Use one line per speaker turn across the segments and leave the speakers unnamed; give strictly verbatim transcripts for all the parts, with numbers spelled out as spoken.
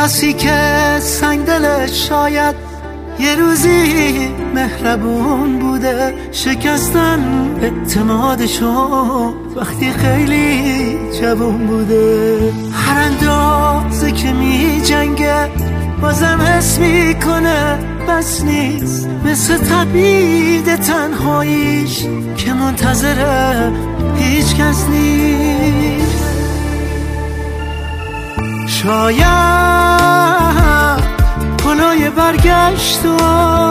کسی که سنگ دلش شاید یه روزی مهربون بوده، شکستن اعتمادشو وقتی خیلی جوون بوده. هر اندازه که می جنگه بازم حس میکنه بس نیست، مثل تبعید تنهاییش که منتظره هیچ کس نیست. شاید پلای برگشت و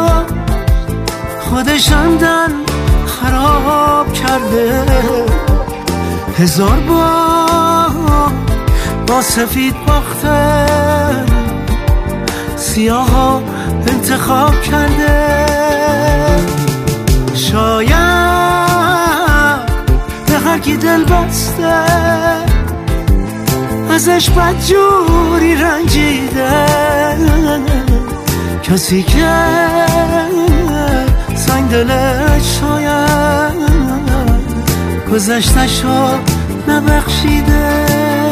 خودش عمدن خراب کرده، هزار بار با سفید باخته سیاه ها انتخاب کرده. شاید به هر کی دل بسته ازش بدجوری رنجیده، کسی که سنگ دلش شاید گذشته‌شو نبخشیده.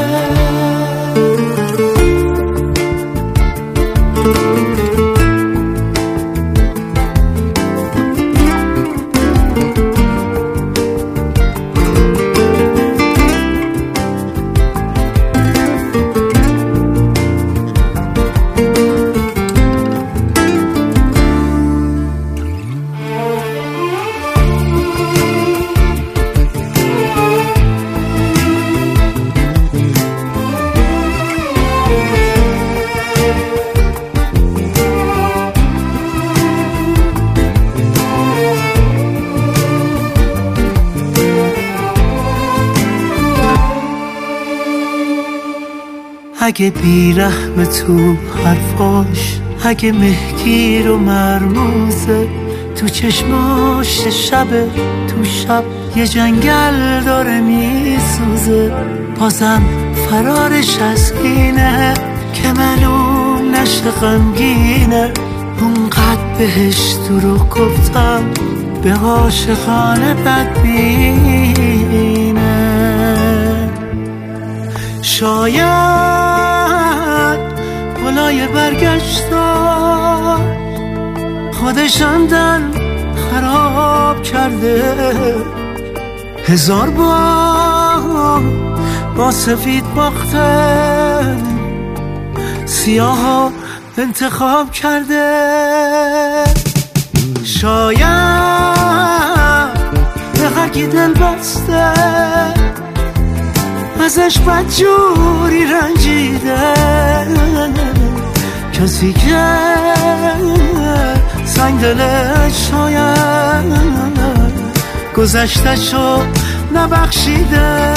اگه بیرحم تو حرفاش، اگه مهگیر و مرموزه تو چشماش، شب تو شب یه جنگل داره میسوزه، بازم فرارش از اینه که معلوم نشه غمگینه. اونقدر بهش دروغ گفتم به عاشقانه بدبینه. شاید پلای برگشتا خودش عمدن خراب کرده، هزار بار با سفید باخته سیاه ها انتخاب کرده. شاید به هر کی دل بسته ازش بدجوری رنجیده، کسی که سنگ دلش شاید گذشته‌شو نبخشیده.